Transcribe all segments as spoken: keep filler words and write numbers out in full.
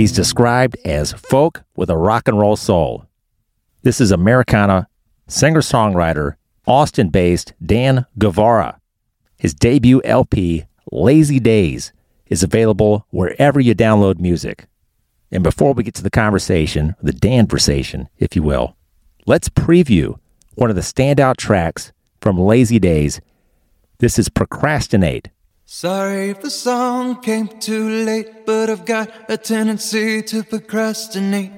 He's described as folk with a rock and roll soul. This is Americana singer-songwriter, Austin-based Dan Guevara. His debut L P, Lazy Days, is available wherever you download music. And before we get to the conversation, the Dan-versation, if you will, let's preview one of the standout tracks from Lazy Days. This is Procrastinate. Sorry if the song came too late, but I've got a tendency to procrastinate.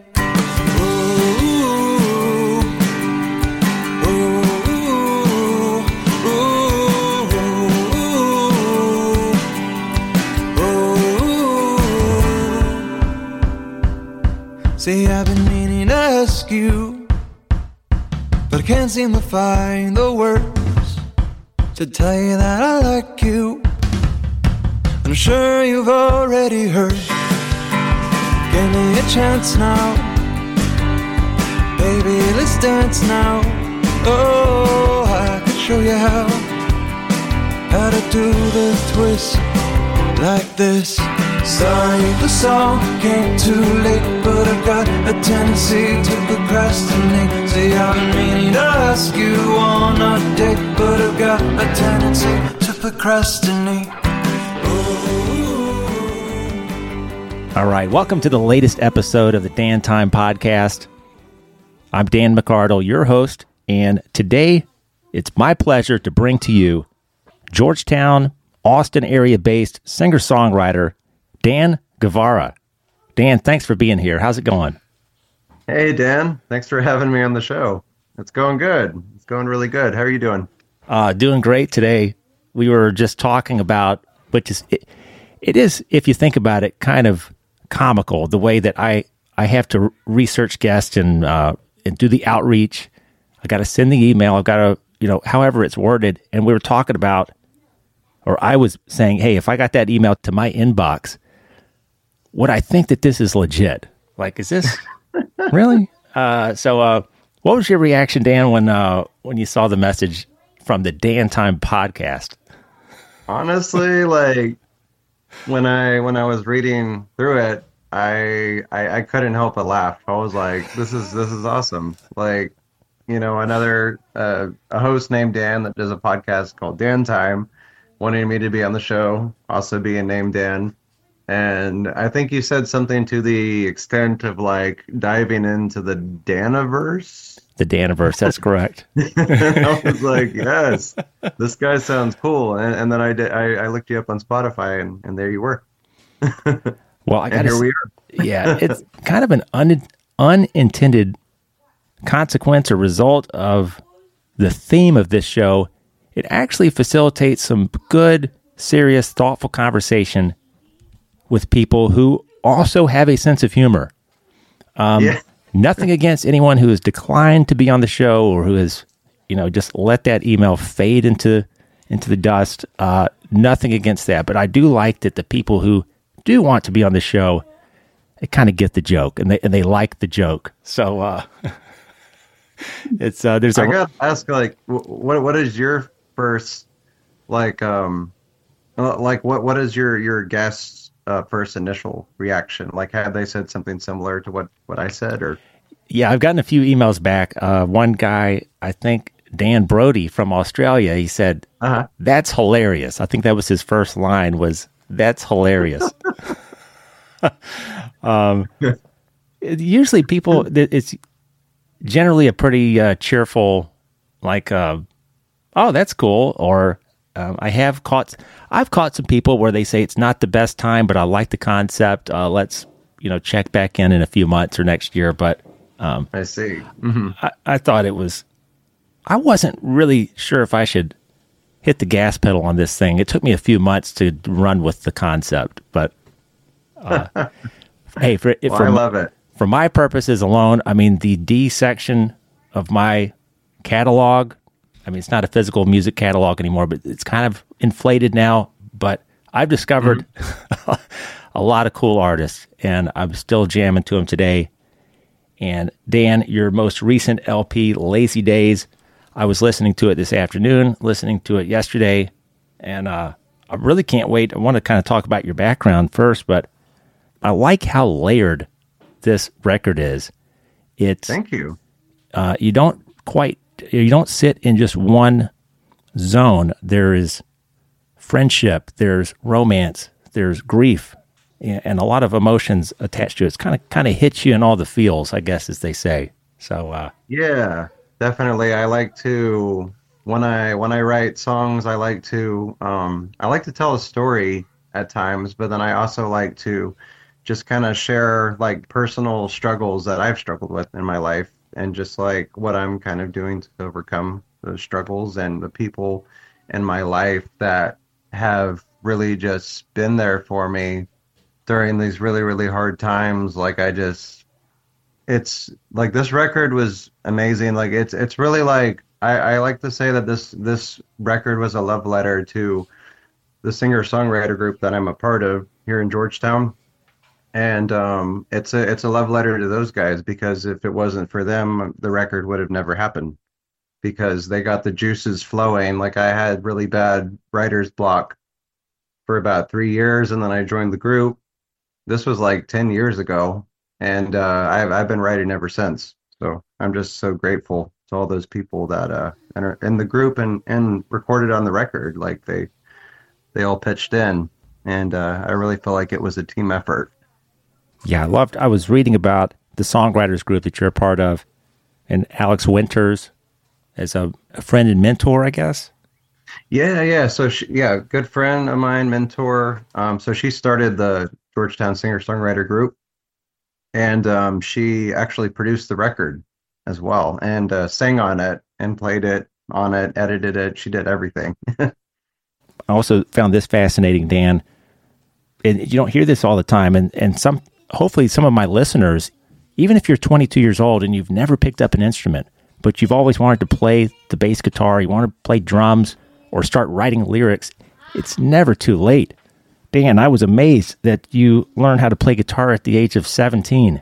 See, I've been meaning to ask you, but I can't seem to find the words to tell you that I like you. And I'm sure you've already heard. Give me a chance now, baby, let's dance now. Oh, I could show you how, how to do the twist like this. Sorry if the song came too late, but I've got a tendency to procrastinate. See, I've been meaning to ask you on a date, but I've got a tendency to procrastinate. Ooh. All right, welcome to the latest episode of the Dan Time Podcast. I'm Dan McArdle, your host, and today it's my pleasure to bring to you Georgetown, Austin area-based singer-songwriter Dan Guevara. Dan, thanks for being here. How's it going? Hey, Dan. Thanks for having me on the show. It's going good. It's going really good. How are you doing? Uh, doing great today. We were just talking about, which is, it, it is, if you think about it, kind of comical, the way that I, I have to research guests and, uh, and do the outreach. I got to send the email. I've got to, you know, however it's worded. And we were talking about, or I was saying, hey, if I got that email to my inbox, would I think that this is legit? Like, is this really? Uh, so, uh, what was your reaction, Dan, when uh, when you saw the message from the Dan Time Podcast? Honestly, like when I when I was reading through it, I, I I couldn't help but laugh. I was like, this is this is awesome. Like, you know, another uh, a host named Dan that does a podcast called Dan Time wanting me to be on the show, also being named Dan. And I think you said something to the extent of like diving into the Daniverse. The Daniverse, that's correct. I was like, yes, this guy sounds cool. And, and then I did. I, I looked you up on Spotify, and, and there you were. Well, I and here s- we are. Yeah, it's kind of an un, unintended consequence or result of the theme of this show. It actually facilitates some good, serious, thoughtful conversation with people who also have a sense of humor. Um, Yeah. Nothing against anyone who has declined to be on the show or who has, you know, just let that email fade into into the dust. Uh, nothing against that, but I do like that the people who do want to be on the show, they kind of get the joke and they and they like the joke. So uh, it's uh, there's a I got to ask, like, wh- what what is your first, like, um, uh, like what what is your your guest's uh, first initial reaction? Like, have they said something similar to what, what I said, or? Yeah, I've gotten a few emails back. Uh, one guy, I think Dan Brody from Australia, he said, Uh-huh. "That's hilarious." I think that was his first line was, "That's hilarious." um, it- usually people, it- it's generally a pretty uh, cheerful, like, uh, "Oh, that's cool," or um, I have caught, I've caught some people where they say it's not the best time, but I like the concept. Uh, let's, you know, check back in in a few months or next year. But um, I see. Mm-hmm. I, I thought it was, I wasn't really sure if I should hit the gas pedal on this thing. It took me a few months to run with the concept, but uh, hey, for, Well, for, I love it. for my purposes alone, I mean, the D section of my catalog, I mean, it's not a physical music catalog anymore, but it's kind of inflated now. But I've discovered mm-hmm. a lot of cool artists, and I'm still jamming to them today. And Dan, your most recent L P, Lazy Days, I was listening to it this afternoon, listening to it yesterday, and uh, I really can't wait. I want to kind of talk about your background first, but I like how layered this record is. It's Thank you. uh, you don't quite you don't sit in just one zone. There is friendship, there's romance, there's grief, and a lot of emotions attached to it. It's kind of kind of hits you in all the feels, I guess, as they say. So uh, Yeah, definitely. I like to when I when I write songs, I like to um, I like to tell a story at times, but then I also like to just kind of share like personal struggles that I've struggled with in my life, and just like what I'm kind of doing to overcome those struggles, and the people in my life that have really just been there for me during these really, really hard times. Like I just, it's like this record was amazing. Like it's, it's really like, I, I like to say that this, this record was a love letter to the singer-songwriter group that I'm a part of here in Georgetown. And um, it's a, it's a love letter to those guys, because if it wasn't for them, the record would have never happened, because they got the juices flowing. Like I had really bad writer's block for about three years, and then I joined the group. This was like ten years ago, and uh, I've I've been writing ever since. So I'm just so grateful to all those people that uh are in the group and and recorded on the record. Like they they all pitched in, and uh, I really feel like it was a team effort. yeah, I loved. I was reading about the songwriters group that you're a part of, and Alex Winters as a, a friend and mentor, I guess. Yeah, yeah. So she, yeah, good friend of mine, mentor. Um, so she started the Georgetown singer-songwriter group, and um, she actually produced the record as well, and uh, sang on it, and played it on it, edited it. She did everything. I also found this fascinating, Dan. And you don't hear this all the time, and and some hopefully some of my listeners, even if you're twenty-two years old and you've never picked up an instrument, but you've always wanted to play the bass guitar, you want to play drums, or start writing lyrics, it's never too late. Dan, I was amazed that you learned how to play guitar at the age of seventeen.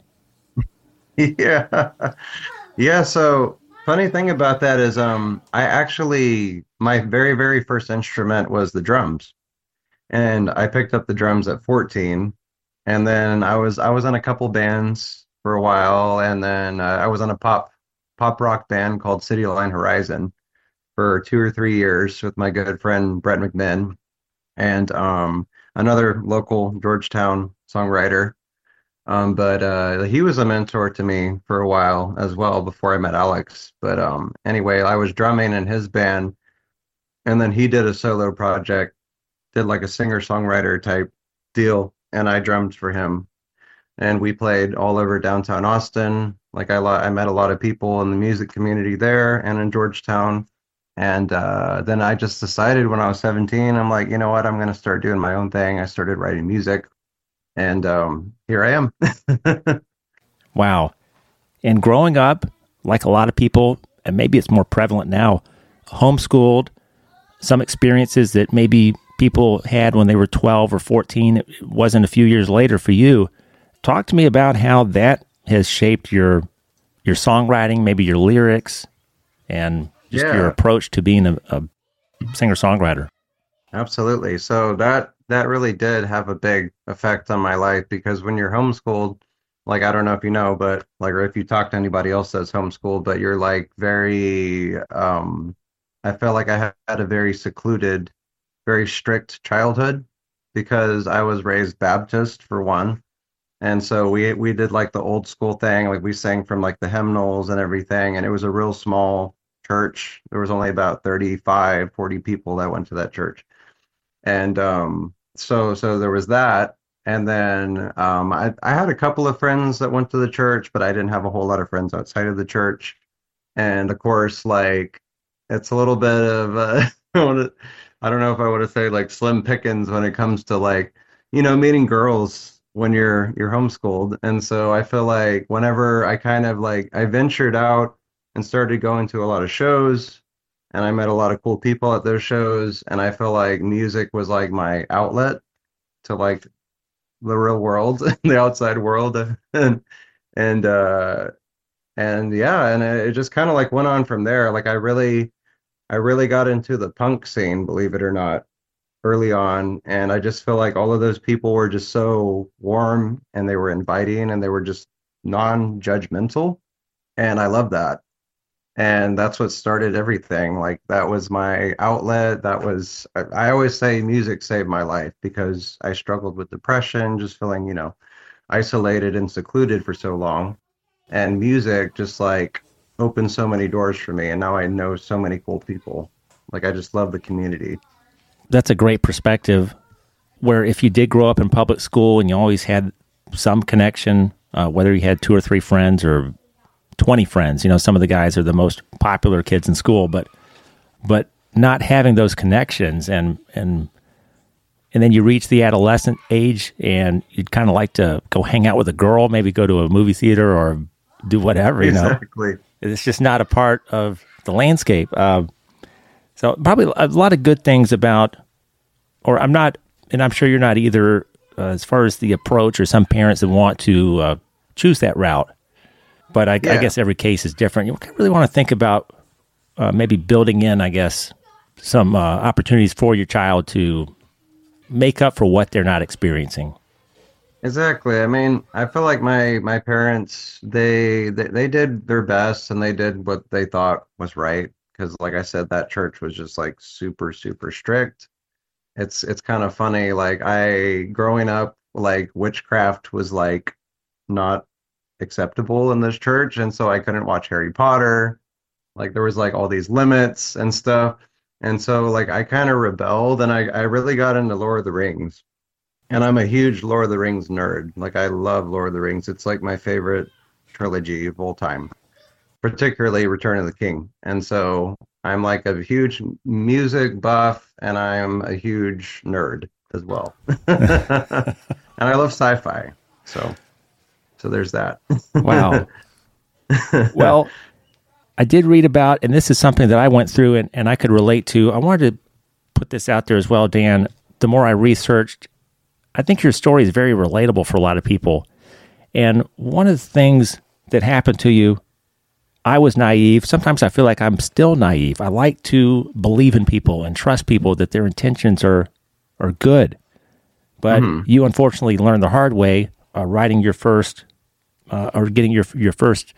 Yeah. Yeah, so funny thing about that is um I actually my very very first instrument was the drums. And I picked up the drums at fourteen, and then I was I was in a couple bands for a while, and then uh, I was in a pop pop rock band called City Line Horizon for two or three years with my good friend Brett McMinn, and um, another local Georgetown songwriter. Um, but uh, he was a mentor to me for a while as well before I met Alex. But um, anyway, I was drumming in his band, and then he did a solo project, did like a singer-songwriter type deal, and I drummed for him. And we played all over downtown Austin. Like I, lo- I met a lot of people in the music community there and in Georgetown. And uh, then I just decided when I was seventeen, I'm like, you know what, I'm going to start doing my own thing. I started writing music, and um, here I am. Wow. And growing up, like a lot of people, and maybe it's more prevalent now, homeschooled, some experiences that maybe people had when they were twelve or fourteen, it wasn't a few years later for you. Talk to me about how that has shaped your your songwriting, maybe your lyrics, and just Yeah. your approach to being a, a singer-songwriter. Absolutely. So that that really did have a big effect on my life, because when you're homeschooled, like I don't know if you know, but like, or if you talk to anybody else that's homeschooled, but you're like very um I felt like I had a very secluded, very strict childhood, because I was raised Baptist for one. And so we we did like the old school thing, like we sang from like the hymnals and everything, and it was a real small church. There was only about thirty-five, forty people that went to that church. And um so so there was that. And then um I I had a couple of friends that went to the church, but I didn't have a whole lot of friends outside of the church. And of course, like it's a little bit of uh, I don't know if I want to say like slim pickings when it comes to like, you know, meeting girls when you're you're homeschooled. And so I feel like whenever I kind of like I ventured out and started going to a lot of shows, and I met a lot of cool people at those shows, and I feel like music was like my outlet to like the real world, the outside world. and and uh and yeah, and it it just kind of like went on from there. Like I really I really got into the punk scene, believe it or not. early on, and I just feel like all of those people were just so warm and they were inviting and they were just non-judgmental, and I love that. And that's what started everything. Like that was my outlet. That was I, I always say music saved my life because I struggled with depression, just feeling, you know, isolated and secluded for so long. And music just like opened so many doors for me, and now I know so many cool people. Like I just love the community. That's a great perspective. Where if you did grow up in public school and you always had some connection, uh, whether you had two or three friends or twenty friends, you know, some of the guys are the most popular kids in school, but but not having those connections, and and and then you reach the adolescent age and you'd kind of like to go hang out with a girl, maybe go to a movie theater or do whatever, you know. Exactly. It's just not a part of the landscape. Uh, so probably a lot of good things about, or I'm not, and I'm sure you're not either, uh, as far as the approach, or some parents that want to uh, choose that route. But I, Yeah. I guess every case is different. You really want to think about uh, maybe building in, I guess, some uh, opportunities for your child to make up for what they're not experiencing. Exactly. I mean, I feel like my my parents they they, they did their best and they did what they thought was right because like I said that church was just like super super strict. It's it's kind of funny like I growing up like witchcraft was like not acceptable in this church and so I couldn't watch Harry Potter. Like there was like all these limits and stuff. And so like I kind of rebelled and I I really got into Lord of the Rings. And I'm a huge Lord of the Rings nerd. Like I love Lord of the Rings. It's like my favorite trilogy of all time, particularly Return of the King. And so I'm like a huge music buff and I'm a huge nerd as well. And I love sci-fi. So so there's that. Wow. Well, I did read about, and this is something that I went through and, and I could relate to. I wanted to put this out there as well, Dan. The more I researched, I think your story is very relatable for a lot of people. And one of the things that happened to you, I was naive. Sometimes I feel like I'm still naive. I like to believe in people and trust people that their intentions are are good. But Mhm. you unfortunately learned the hard way, uh, writing your first, uh, or getting your your first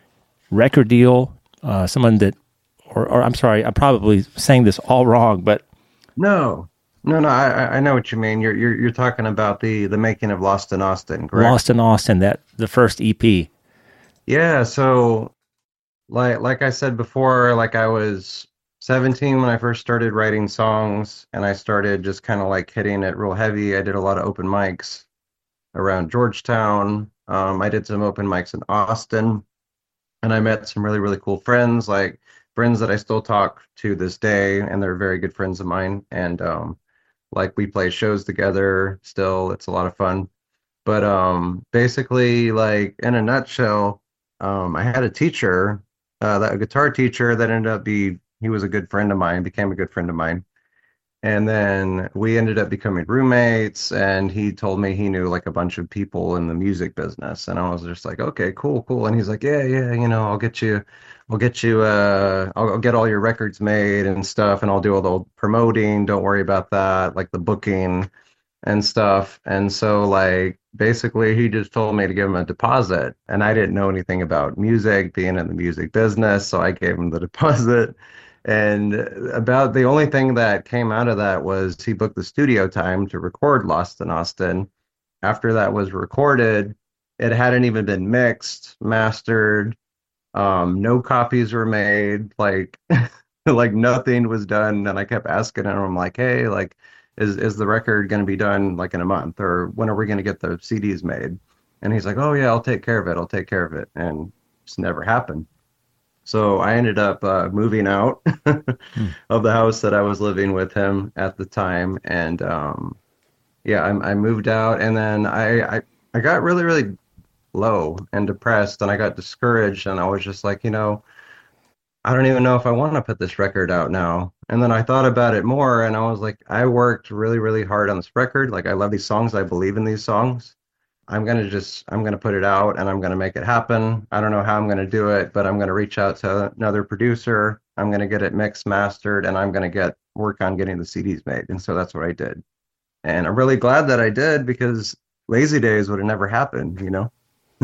record deal. Uh, someone that, or, or I'm sorry, I'm probably saying this all wrong, but No. No, no, I I I know what you mean. You're you're you're talking about the the making of Lost in Austin, correct? Lost in Austin, that the first E P. Yeah, so like like I said before, like I was seventeen when I first started writing songs and I started just kind of like hitting it real heavy. I did a lot of open mics around Georgetown. Um, I did some open mics in Austin and I met some really, really cool friends, like friends that I still talk to this day, and they're very good friends of mine. And um, like we play shows together still. It's a lot of fun. But um, basically, like in a nutshell, um, I had a teacher, uh, that a guitar teacher that ended up be he was a good friend of mine, became a good friend of mine. And then we ended up becoming roommates, and he told me he knew like a bunch of people in the music business. And I was just like, okay, cool, cool. And he's like, yeah, yeah, you know, I'll get you, I'll get you, uh, I'll, I'll get all your records made and stuff, and I'll do all the promoting. Don't worry about that, like the booking and stuff. And so like basically he just told me to give him a deposit, and I didn't know anything about music, being in the music business, so I gave him the deposit. And about the only thing that came out of that was he booked the studio time to record Lost in Austin. After that was recorded, it hadn't even been mixed, mastered. Um, no copies were made. Like, like nothing was done. And I kept asking him, I'm like, hey, like, is is the record going to be done like in a month, or when are we going to get the C Ds made? And he's like, oh yeah, I'll take care of it. I'll take care of it. And it's never happened. So I ended up uh, moving out Hmm. of the house that I was living with him at the time, and um, yeah, I, I moved out, and then I, I I got really really low and depressed, and I got discouraged, and I was just like, you know, I don't even know if I want to put this record out now. And then I thought about it more, and I was like, I worked really really hard on this record. Like I love these songs, I believe in these songs. I'm gonna just I'm gonna put it out and I'm gonna make it happen. I don't know how I'm gonna do it, but I'm gonna reach out to another producer I'm going to get it mixed, mastered, and I'm going to get work on getting the C Ds made. And so that's what I did. And I'm really glad that I did because Lazy Days would have never happened, you know?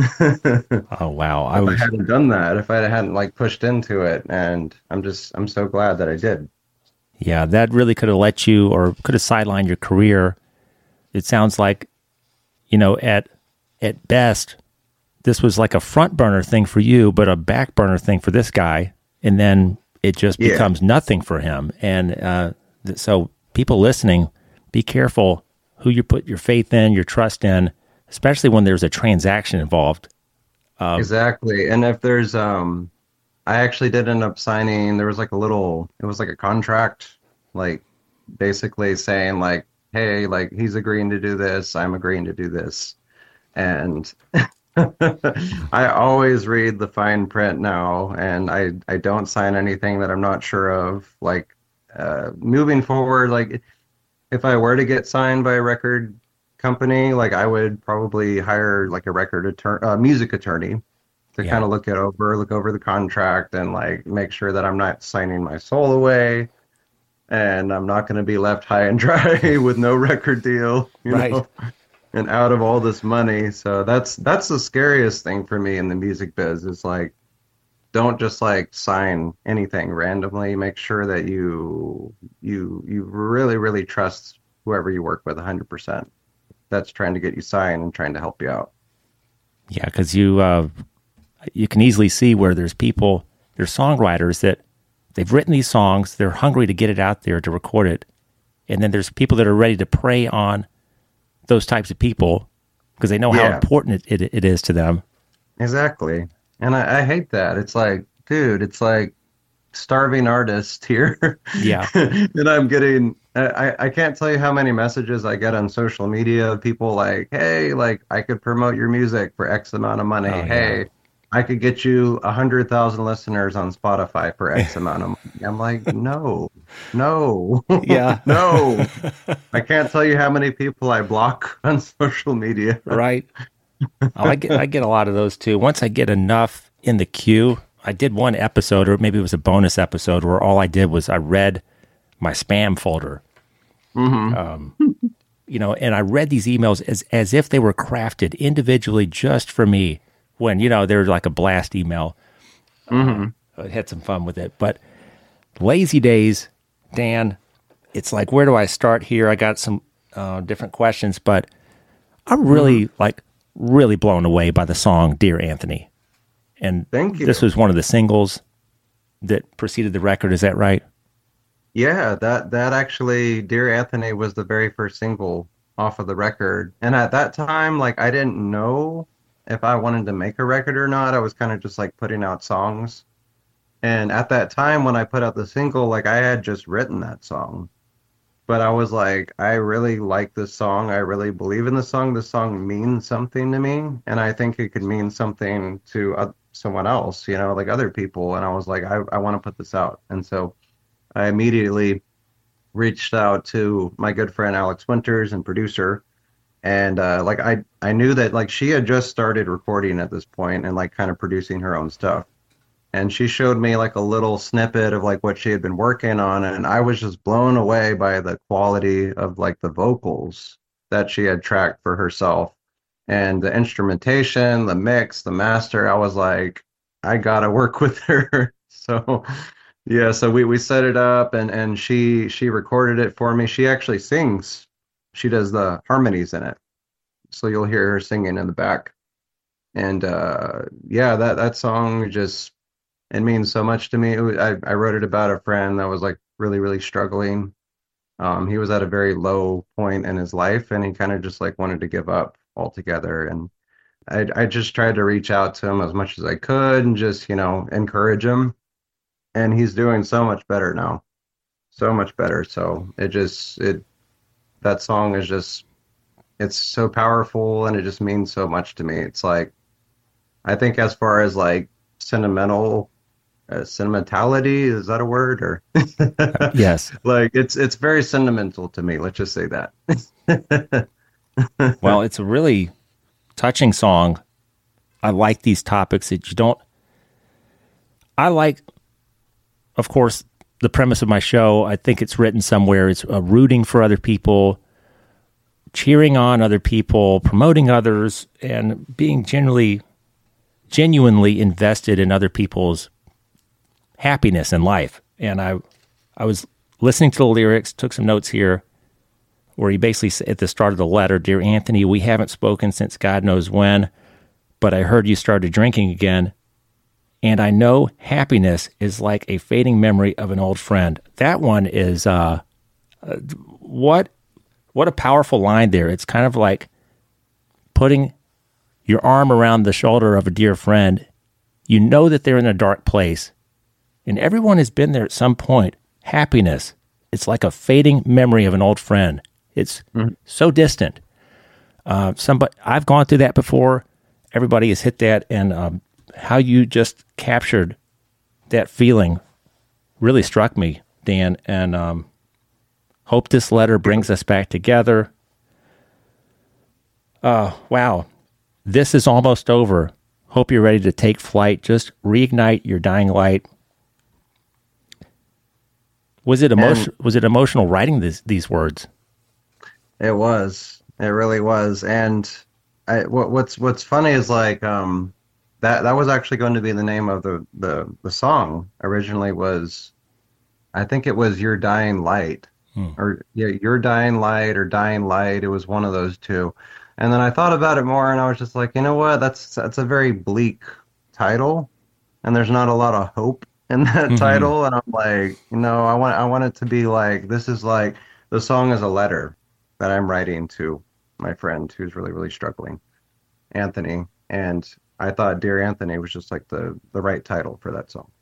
Oh wow, I If I was hadn't done that, if I hadn't like pushed into it, and I'm just, I'm so glad that I did. yeah, that really could have let you or could have sidelined your career. It sounds like, you know, at at best, this was like a front burner thing for you, but a back burner thing for this guy, and then it just Yeah. becomes nothing for him. And uh, th- so, people listening, be careful who you put your faith in, your trust in, especially when there's a transaction involved. Um, Exactly. And if there's, um, I actually did end up signing, there was like a little, it was like a contract, like basically saying like, hey, like he's agreeing to do this, I'm agreeing to do this. And I always read the fine print now, and I, I don't sign anything that I'm not sure of. Like, uh, moving forward, like if I were to get signed by a record company, like I would probably hire like a record attorney, uh, music attorney to Yeah. kind of look it over, look over the contract and like make sure that I'm not signing my soul away and I'm not going to be left high and dry with no record deal, you Right. know, and out of all this money. So that's that's the scariest thing for me in the music biz is like don't just like sign anything randomly. Make sure that you you you really really trust whoever you work with one hundred percent. That's trying to get you signed and trying to help you out. Yeah, because you uh, you can easily see where there's people, there's songwriters that they've written these songs, they're hungry to get it out there to record it, and then there's people that are ready to prey on those types of people because they know how Yeah. important it, it, it is to them. Exactly. And I, I hate that. It's like, dude, it's like starving artist here. Yeah. And I'm getting, I, I can't tell you how many messages I get on social media of people like, hey, like I could promote your music for X amount of money. Oh, Hey, yeah. I could get you a hundred thousand listeners on Spotify for X amount of money. I'm like, no, no, Yeah. no. I can't tell you how many people I block on social media. Right. Oh, I get I get a lot of those too. Once I get enough in the queue, I did one episode, or maybe it was a bonus episode, where all I did was I read my spam folder. Mm-hmm. Um, you know, and I read these emails as as if they were crafted individually just for me. When you know they're like a blast email, Mm-hmm. I had some fun with it. But Lazy Days, Dan, it's like, where do I start here? I got some uh, different questions, but I'm really Mm-hmm. like really blown away by the song "Dear Anthony," and Thank you. this was one of the singles that preceded the record. Is that right? Yeah, that that actually, Dear Anthony was the very first single off of the record. And at that time, like I didn't know if I wanted to make a record or not. I was kind of just like putting out songs. And at that time when I put out the single, like I had just written that song. But I was like, I really like this song. I really believe in the song. This song means something to me, and I think it could mean something to uh, someone else, you know, like other people. And I was like, I, I want to put this out. And so I immediately reached out to my good friend Alex Winters and producer, and uh, like I I knew that like she had just started recording at this point and like kind of producing her own stuff, and she showed me like a little snippet of like what she had been working on, and I was just blown away by the quality of like the vocals that she had tracked for herself and the instrumentation, the mix, the master. I was like, I gotta work with her. So yeah, so we, we set it up and, and she she recorded it for me. She actually sings. She does the harmonies in it. So you'll hear her singing in the back. And uh, yeah, that, that song just, it means so much to me. It was, I, I wrote it about a friend that was like really, really struggling. Um, he was at a very low point in his life and he kind of just like wanted to give up altogether. And I, I just tried to reach out to him as much as I could and just, you know, encourage him. And he's doing so much better now, so much better. So it just, it, that song is just, it's so powerful and it just means so much to me. It's like, I think as far as like sentimental, uh, sentimentality, is that a word or? Yes. Like it's, it's very sentimental to me. Let's just say that. Well, it's a really touching song. I like these topics that you don't. I like of course, the premise of my show, I think it's written somewhere, it's uh, rooting for other people, cheering on other people, promoting others, and being generally, genuinely invested in other people's happiness in life. And I, I was listening to the lyrics, took some notes here, where he basically said at the start of the letter, "Dear Anthony, we haven't spoken since God knows when, but I heard you started drinking again. And I know happiness is like a fading memory of an old friend." That one is, uh, uh, what, what a powerful line there. It's kind of like putting your arm around the shoulder of a dear friend. You know that they're in a dark place, and everyone has been there at some point. Happiness, it's like a fading memory of an old friend. It's mm-hmm. so distant. Uh, somebody, I've gone through that before. Everybody has hit that, and um, how you just captured that feeling really struck me, Dan, and um, hope this letter brings us back together. Uh, wow. This is almost over. Hope you're ready to take flight. Just reignite your dying light. Was it emotion? Was it emotional writing this, these words? It was. It really was. And I, what, what's what's funny is like um, that that was actually going to be the name of the, the, the song. Originally was, I think it was "Your Dying Light," hmm. or yeah, "Your Dying Light" or "Dying Light." It was one of those two. And then I thought about it more, and I was just like, you know what? That's that's a very bleak title, and there's not a lot of hope in that mm-hmm. title. And I'm like, you know, I want I want it to be like, this is like, the song is a letter that I'm writing to my friend who's really, really struggling, Anthony. And I thought "Dear Anthony" was just like the, the right title for that song.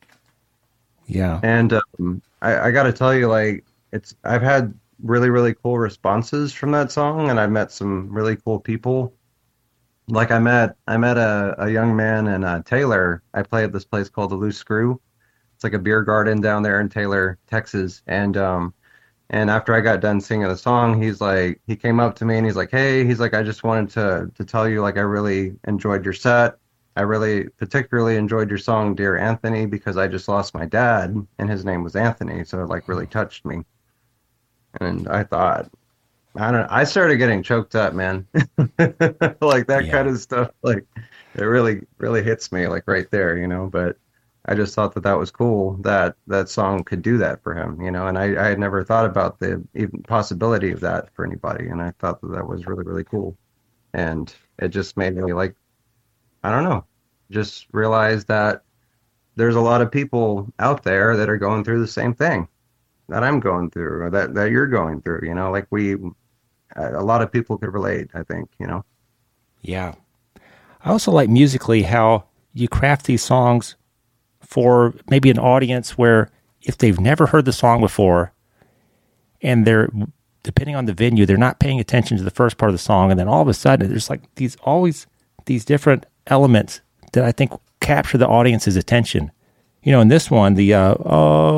Yeah. And um, I, I got to tell you, like, it's I've had really, really cool responses from that song, and I've met some really cool people. Like I met I met a, a young man in uh, Taylor. I play at this place called the Loose Screw. It's like a beer garden down there in Taylor, Texas. And um, and after I got done singing the song, he's like, he came up to me and he's like, "Hey," he's like, "I just wanted to to tell you, like, I really enjoyed your set. I really particularly enjoyed your song, 'Dear Anthony,' because I just lost my dad, and his name was Anthony, so it like really touched me." And I thought, I don't know, I started getting choked up, man. Like that yeah. kind of stuff, like it really, really hits me like right there, you know, but I just thought that that was cool that that song could do that for him, you know, and I, I had never thought about the even possibility of that for anybody. And I thought that that was really, really cool. And it just made me like, I don't know, just realize that there's a lot of people out there that are going through the same thing that I'm going through, or that, that you're going through, you know, like we, a lot of people could relate, I think, you know? Yeah. I also like musically how you craft these songs for maybe an audience where if they've never heard the song before and they're, depending on the venue, they're not paying attention to the first part of the song. And then all of a sudden there's like these, always these different elements that I think capture the audience's attention. You know, in this one, the, uh, oh,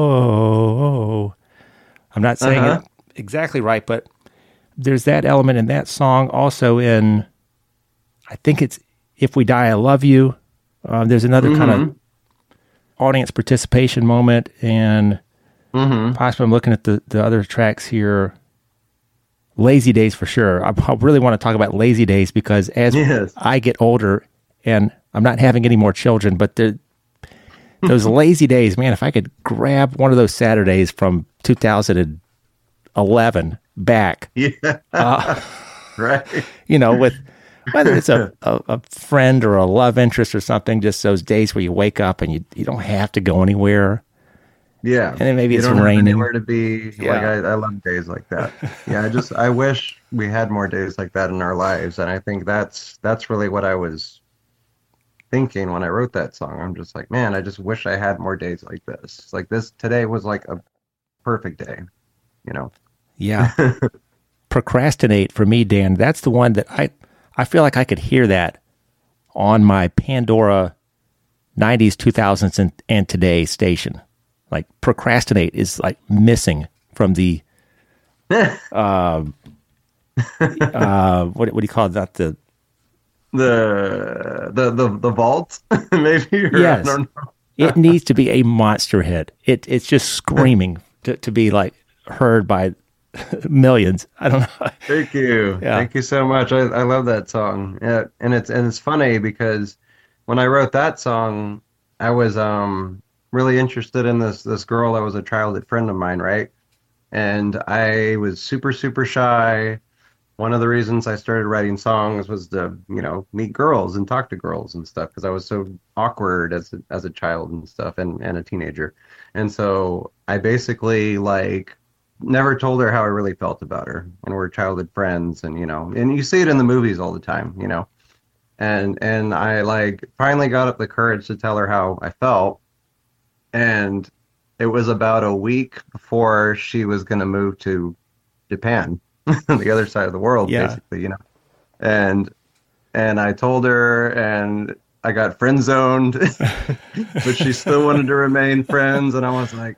oh, oh, I'm not saying uh-huh. it exactly right, but there's that element in that song. Also in, I think it's "If We Die, I Love You." Uh, there's another mm-hmm. kind of audience participation moment, and mm-hmm. possibly I'm looking at the, the other tracks here. "Lazy Days" for sure. I, I really want to talk about "Lazy Days" because as yes. I get older, and I'm not having any more children, but the those lazy days, man, if I could grab one of those Saturdays from two thousand eleven back. Yeah. Uh, right. You know, with whether it's a, a, a friend or a love interest or something, just those days where you wake up and you, you don't have to go anywhere. Yeah. And then maybe you it's don't raining. Have anywhere to be. Yeah. Like I, I love days like that. Yeah, I just I wish we had more days like that in our lives. And I think that's that's really what I was thinking when I wrote that song. I'm just like, man, I just wish I had more days like this. Like this today was like a perfect day, you know? Yeah. Procrastinate for me, Dan. That's the one that I, I feel like I could hear that on my Pandora nineties, two thousands, and, and today station. Like procrastinate is like missing from the, uh, uh, what, what do you call that? The, The the the the vault, maybe. Or yes. I don't know. it needs to be a monster hit. It it's just screaming to, to be like heard by millions. I don't know. Thank you. Yeah. Thank you so much. I, I love that song. Yeah, and it's and it's funny because when I wrote that song, I was um really interested in this this girl that was a childhood friend of mine, right? And I was super super shy. One of the reasons I started writing songs was to, you know, meet girls and talk to girls and stuff because I was so awkward as a, as a child and stuff and, and a teenager. And so I basically like never told her how I really felt about her. And we're childhood friends and, you know, and you see it in the movies all the time, you know. And and I like finally got up the courage to tell her how I felt. And it was about a week before she was going to move to Japan. The other side of the world, Yeah. basically, you know. And and I told her, and I got friend zoned, but she still wanted to remain friends. And I was like,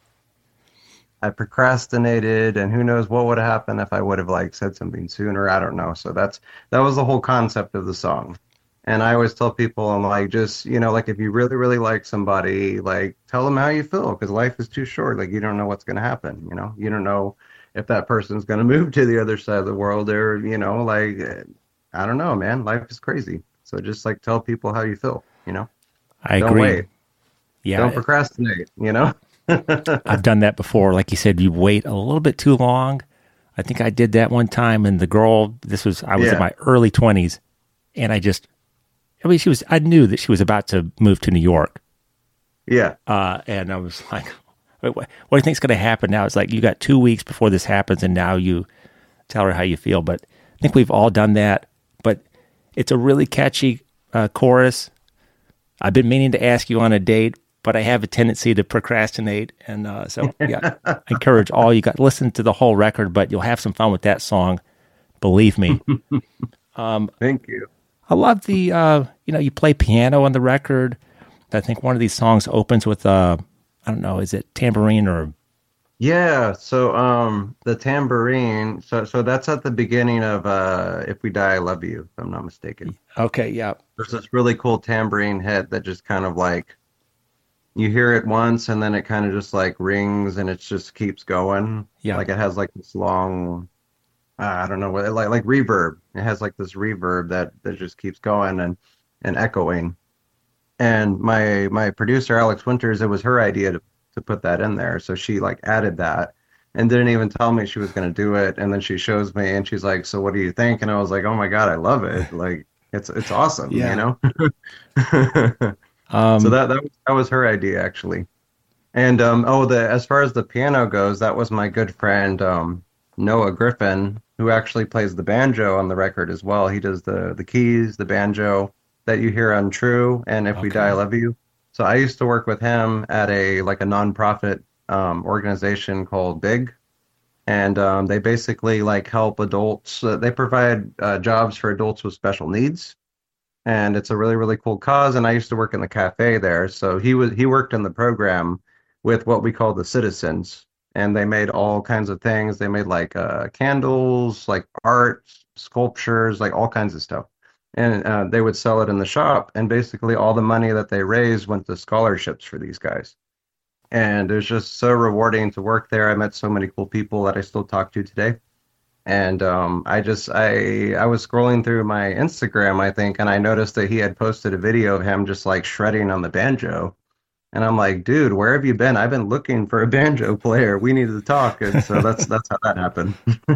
I procrastinated, and who knows what would have happened if I would have like said something sooner. I don't know. So that's that was the whole concept of the song. And I always tell people, I'm like, just, you know, like if you really, really like somebody, like tell them how you feel, because life is too short. Like you don't know what's going to happen. You know, you don't know if that person's going to move to the other side of the world, or, you know, like, I don't know, man, life is crazy. So just like tell people how you feel, you know, I don't agree. wait, Yeah. don't procrastinate, you know. I've done that before. Like you said, you wait a little bit too long. I think I did that one time, and the girl, this was, I was Yeah. in my early twenties, and I just, I mean, she was, I knew that she was about to move to New York. Yeah. Uh, and I was like, what, what do you think's going to happen now? It's like, you got two weeks before this happens, and now you tell her how you feel. But I think we've all done that. But it's a really catchy uh, chorus. I've been meaning to ask you on a date, but I have a tendency to procrastinate. And uh, so, yeah, I encourage all you got, listen to the whole record, but you'll have some fun with that song. Believe me. Thank you. I love the, uh, you know, you play piano on the record. I think one of these songs opens with, uh, I don't know, is it tambourine or? Yeah, so um the tambourine, so so that's at the beginning of uh If We Die I Love You, if I'm not mistaken. Okay, yeah. There's this really cool tambourine hit that just kind of like you hear it once and then it kind of just like rings and it just keeps going. Yeah. Like it has like this long uh, I don't know what like like reverb. It has like this reverb that that just keeps going and and echoing. And my my producer Alex Winters, it was her idea to to put that in there. So she like added that and didn't even tell me she was going to do it. And then she shows me and she's like, so what do you think? And I was like, oh my God, I love it. Like it's, it's awesome, Yeah. you know? Um, So that, that was, that was her idea actually. And, um, oh, the, as far as the piano goes, that was my good friend, um, Noah Griffin, who actually plays the banjo on the record as well. He does the, the keys, the banjo that you hear on True and If We Okay. Die I Love You. So I used to work with him at a like a nonprofit um, organization called Big, and um, they basically like help adults. Uh, they provide uh, jobs for adults with special needs, and it's a really really cool cause. And I used to work in the cafe there, so he was he worked in the program with what we call the citizens, and they made all kinds of things. They made like uh, candles, like art, sculptures, like all kinds of stuff. And uh, they would sell it in the shop, and basically all the money that they raised went to scholarships for these guys. And it was just so rewarding to work there. I met so many cool people that I still talk to today. And um, I just I I was scrolling through my Instagram, I think, and I noticed that he had posted a video of him just like shredding on the banjo. And I'm like, dude, where have you been? I've been looking for a banjo player. We need to talk. And so that's that's how that happened.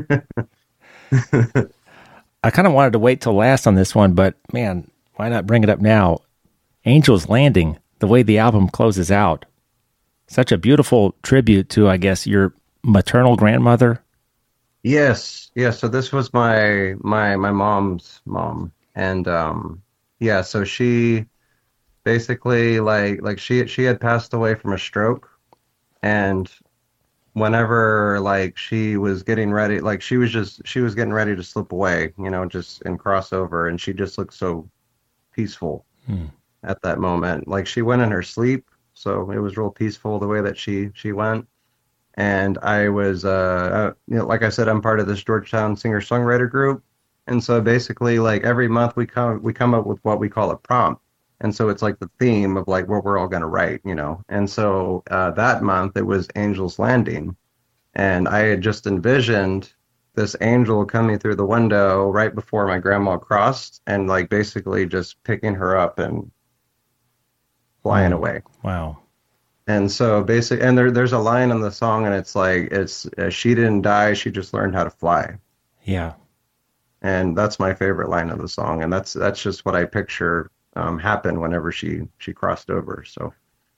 I kind of wanted to wait till last on this one, but man, why not bring it up now? Angel's Landing, the way the album closes out. Such a beautiful tribute to, I guess, your maternal grandmother. Yes, yeah. So this was my my my mom's mom, and um, yeah. So she basically like like she she had passed away from a stroke, and whenever like she was getting ready, like she was just she was getting ready to slip away, you know, just and cross over, and she just looked so peaceful Hmm. at that moment. Like she went in her sleep, so it was real peaceful the way that she she went. And I was, uh, uh, you know, like I said, I'm part of this Georgetown singer-songwriter group, and so basically, like every month we come we come up with what we call a prompt, And so it's like the theme of like what we're all going to write, you know. And so uh, that month it was Angel's Landing. And I had just envisioned this angel coming through the window right before my grandma crossed and like basically just picking her up and flying Mm. away. Wow. And so basically, and there, there's a line in the song and it's like, it's, uh, she didn't die, she just learned how to fly. Yeah. And that's my favorite line of the song. And that's, that's just what I picture um, happen whenever she, she crossed over. So,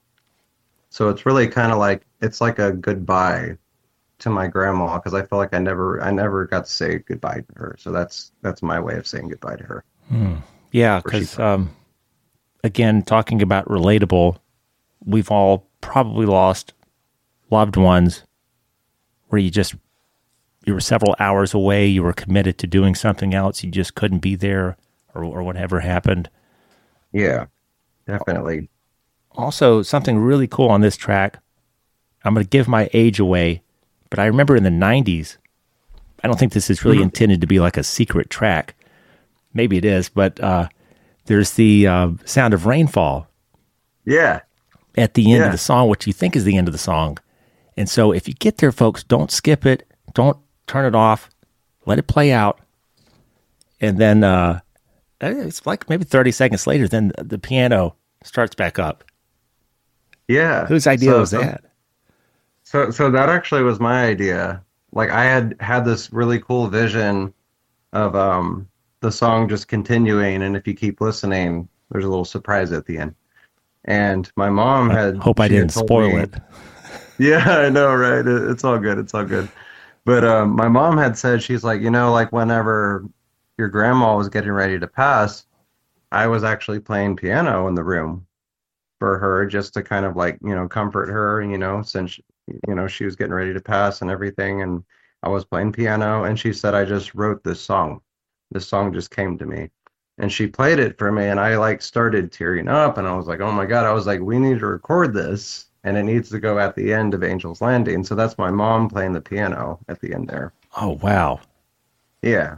so it's really kind of like, it's like a goodbye to my grandma, because I feel like I never I never got to say goodbye to her. So that's that's my way of saying goodbye to her. Hmm. Yeah, Where she because um, again, talking about relatable, we've all probably lost loved ones where you just you were several hours away, you were committed to doing something else, you just couldn't be there, or or whatever happened. Yeah, definitely. Also, something really cool on this track. I'm going to give my age away. But I remember in the nineties, I don't think this is really intended to be like a secret track. Maybe it is, but uh, there's the uh, sound of rainfall Yeah. at the end Yeah. of the song, which you think is the end of the song. And so if you get there, folks, don't skip it. Don't turn it off. Let it play out. And then uh, it's like maybe thirty seconds later, then the piano starts back up. Yeah. Whose idea So- was so- that? So, so that actually was my idea. Like I had had this really cool vision of um, the song just continuing, and if you keep listening, there's a little surprise at the end. And my mom had. Hope I she had didn't told spoil me- it. Yeah, I know, right? It, it's all good. It's all good. But um, my mom had said, she's like, you know, like whenever your grandma was getting ready to pass, I was actually playing piano in the room for her just to kind of like, you know, comfort her, you know, since, you know, she was getting ready to pass and everything. And I was playing piano. And she said, I just wrote this song. This song just came to me. And she played it for me. And I like started tearing up. And I was like, oh my God. I was like, we need to record this. And it needs to go at the end of Angel's Landing. So that's my mom playing the piano at the end there. Oh, wow. Yeah.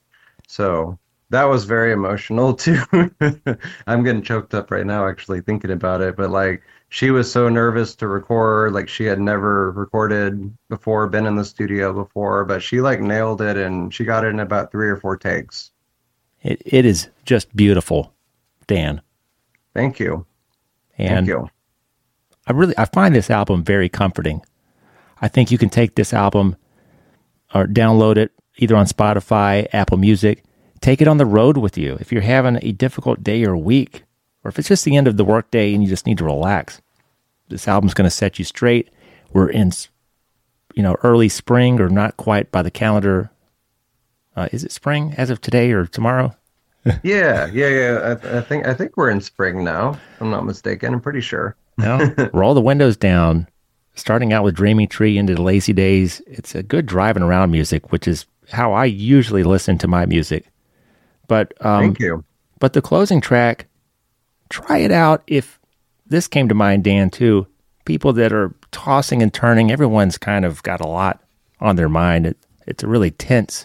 So that was very emotional too. I'm getting choked up right now actually thinking about it. But like she was so nervous to record, like she had never recorded before, been in the studio before, but she like nailed it and she got it in about three or four takes. It It is just beautiful, Dan. Thank you. And Thank you. I really I find this album very comforting. I think you can take this album or download it either on Spotify, Apple Music, take it on the road with you. If you're having a difficult day or week, or if it's just the end of the workday and you just need to relax, this album's going to set you straight. We're in, you know, early spring, or not quite by the calendar. Uh, is it spring as of today or tomorrow? Yeah, yeah, yeah. I, I think I think we're in spring now, if I'm not mistaken. I'm pretty sure. No. Roll the windows down. Starting out with Dreamy Tree into the Lazy Days. It's a good driving around music, which is how I usually listen to my music. But um, Thank you. But the closing track, try it out. If this came to mind, Dan, too. People that are tossing and turning, everyone's kind of got a lot on their mind. It, it's a really tense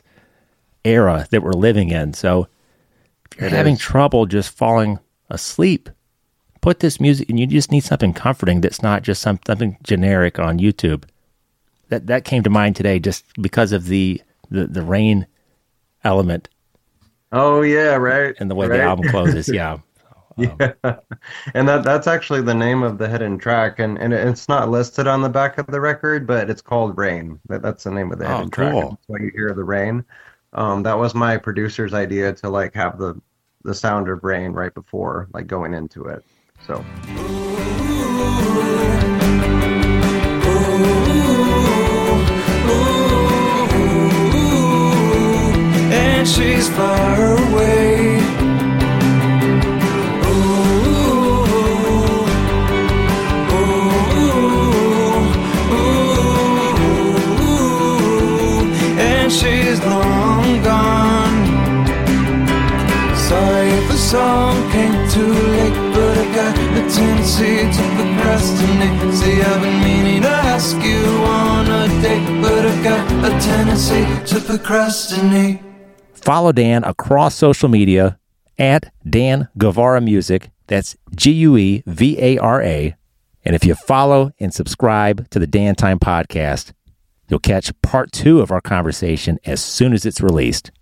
era that we're living in. So if you're It having is. trouble just falling asleep, put this music, and you just need something comforting that's not just some, something generic on YouTube. That that came to mind today just because of the the, the rain element Oh yeah, right. and the way right. the album closes. Yeah. Yeah, and that that's actually the name of the hidden track, and, and it's not listed on the back of the record, but it's called Rain. That, that's the name of the Oh, hidden track. cool. That's why you hear the rain. Um, that was my producer's idea to like have the the sound of rain right before like going into it. So And she's far away. Ooh, ooh, ooh, and she's long gone. Sorry if the song came too late, but I got a tendency to procrastinate. See, I've been meaning to ask you on a date, but I got a tendency to procrastinate. Follow Dan across social media at Dan Guevara Music. That's G U E V A R A. And if you follow and subscribe to the Day and Time podcast, you'll catch part two of our conversation as soon as it's released.